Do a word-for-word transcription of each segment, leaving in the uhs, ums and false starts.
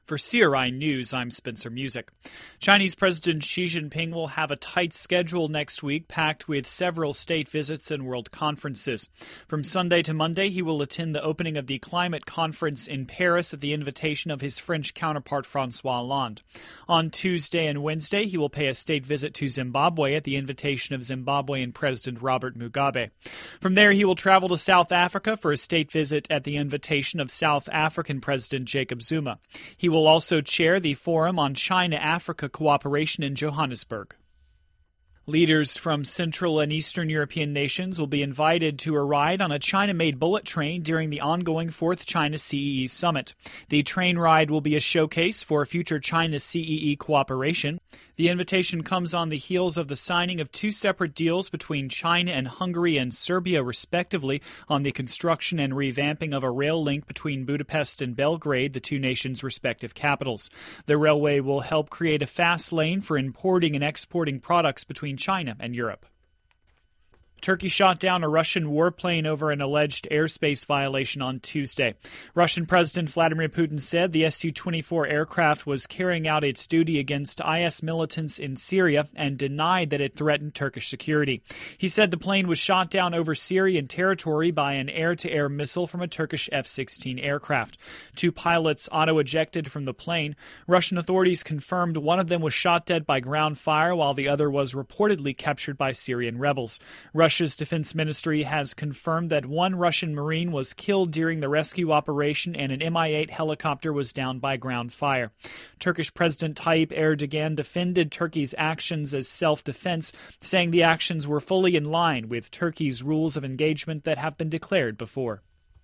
For C R I News, I'm Spencer Music. Chinese President Xi Jinping will have a tight schedule next week, packed with several state visits and world conferences. From Sunday to Monday, he will attend the opening of the climate conference in Paris at the invitation of his French counterpart François Hollande. On Tuesday and Wednesday, he will pay a state visit to Zimbabwe at the invitation of Zimbabwean President Robert Mugabe. From there, he will travel to South Africa for a state visit at the invitation of South African President Jacob Zuma. He will will also chair the Forum on China-Africa Cooperation in Johannesburg. Leaders from Central and Eastern European nations will be invited to a ride on a China-made bullet train during the ongoing Fourth China-C E E Summit. The train ride will be a showcase for future China-C E E cooperation. The invitation comes on the heels of the signing of two separate deals between China and Hungary and Serbia, respectively, on the construction and revamping of a rail link between Budapest and Belgrade, the two nations' respective capitals. The railway will help create a fast lane for importing and exporting products between China and Europe. Turkey shot down a Russian warplane over an alleged airspace violation on Tuesday. Russian President Vladimir Putin said the S U twenty-four aircraft was carrying out its duty against I S militants in Syria and denied that it threatened Turkish security. He said the plane was shot down over Syrian territory by an air-to-air missile from a Turkish F sixteen aircraft. Two pilots auto-ejected from the plane. Russian authorities confirmed one of them was shot dead by ground fire, while the other was reportedly captured by Syrian rebels. Russia's defense ministry has confirmed that one Russian Marine was killed during the rescue operation and an M I eight helicopter was downed by ground fire. Turkish President Tayyip Erdogan defended Turkey's actions as self-defense, saying the actions were fully in line with Turkey's rules of engagement that have been declared before.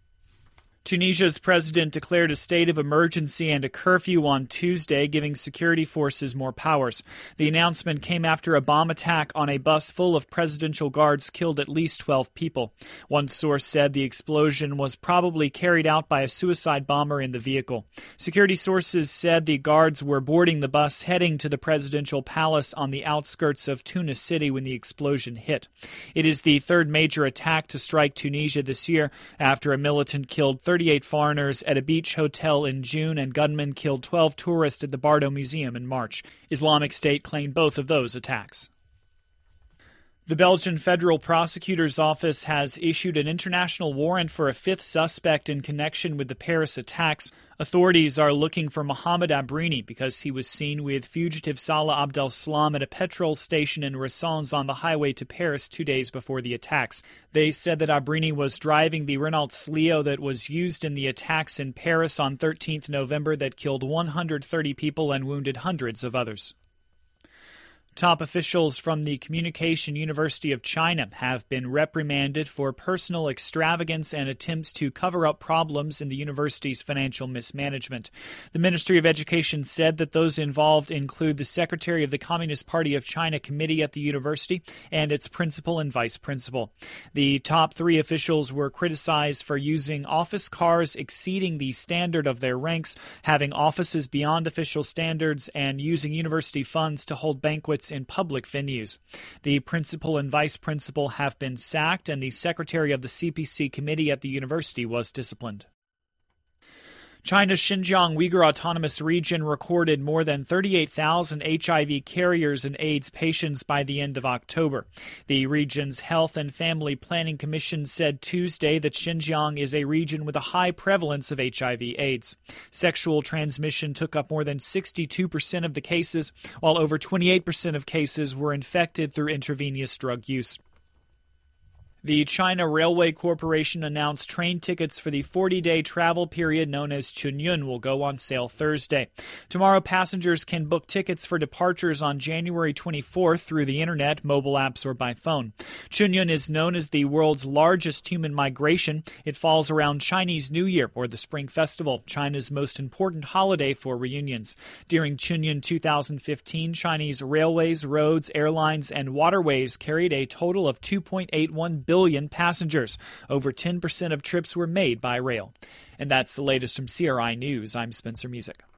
Tunisia's president declared a state of emergency and a curfew on Tuesday, giving security forces more powers. The announcement came after a bomb attack on a bus full of presidential guards killed at least twelve people. One source said the explosion was probably carried out by a suicide bomber in the vehicle. Security sources said the guards were boarding the bus heading to the presidential palace on the outskirts of Tunis City when the explosion hit. It is the third major attack to strike Tunisia this year, after a militant killed thirty-eight foreigners at a beach hotel in June and gunmen killed twelve tourists at the Bardo Museum in March. Islamic State claimed both of those attacks. The Belgian Federal Prosecutor's Office has issued an international warrant for a fifth suspect in connection with the Paris attacks. Authorities are looking for Mohamed Abrini because he was seen with fugitive Salah Abdeslam at a petrol station in Ressons on the highway to Paris two days before the attacks. They said that Abrini was driving the Renault Clio that was used in the attacks in Paris on thirteenth November that killed one hundred thirty people and wounded hundreds of others. Top officials from the Communication University of China have been reprimanded for personal extravagance and attempts to cover up problems in the university's financial mismanagement. The Ministry of Education said that those involved include the Secretary of the Communist Party of China Committee at the university and its principal and vice principal. The top three officials were criticized for using office cars exceeding the standard of their ranks, having offices beyond official standards, and using university funds to hold banquets in public venues. The principal and vice principal have been sacked, and the secretary of the C P C committee at the university was disciplined. China's Xinjiang Uyghur Autonomous Region recorded more than thirty-eight thousand H I V carriers and AIDS patients by the end of October. The region's Health and Family Planning Commission said Tuesday that Xinjiang is a region with a high prevalence of H I V AIDS. Sexual transmission took up more than sixty-two percent of the cases, while over twenty-eight percent of cases were infected through intravenous drug use. The China Railway Corporation announced train tickets for the forty-day travel period known as Chunyun will go on sale Thursday. Tomorrow, passengers can book tickets for departures on January twenty-fourth through the internet, mobile apps, or by phone. Chunyun is known as the world's largest human migration. It falls around Chinese New Year, or the Spring Festival, China's most important holiday for reunions. During Chunyun two thousand fifteen, Chinese railways, roads, airlines, and waterways carried a total of two point eight one billion passengers. Over ten percent of trips were made by rail. And that's the latest from C R I News. I'm Spencer Music.